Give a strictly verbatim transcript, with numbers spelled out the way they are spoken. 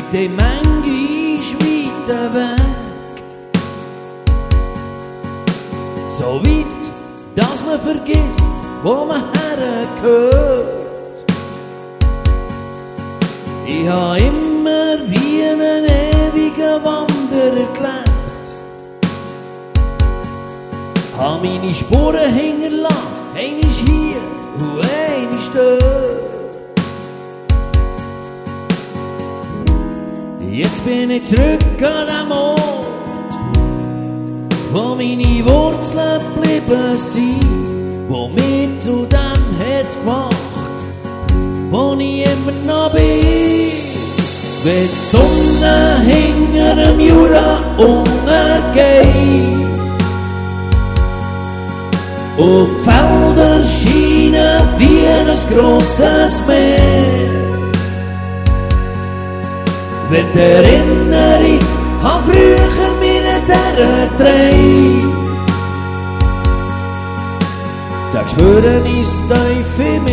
dem manchmal weiten Weg. So weit, dass man vergisst, wo man hergehört. Ich habe immer wie einen ewigen Wanderer gelebt. Habe meine Spuren hinterlassen, einmal hier und einmal dort. Jetzt bin ich zurück an dem Ort, wo meine Wurzeln geblieben sind, wo mich zu dem hat gemacht, wo ich immer noch bin. Wenn die Sonne hinter dem Jura untergeht und die Felder scheinen wie ein grosses Meer, wenn die Erinnerung an früher meine Terre trägt, dann spüre ich es tief in